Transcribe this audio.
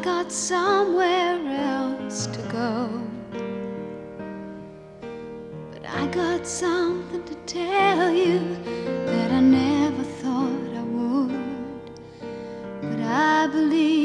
got somewhere else to go. But I got something to tell you that I never thought I would. But I believe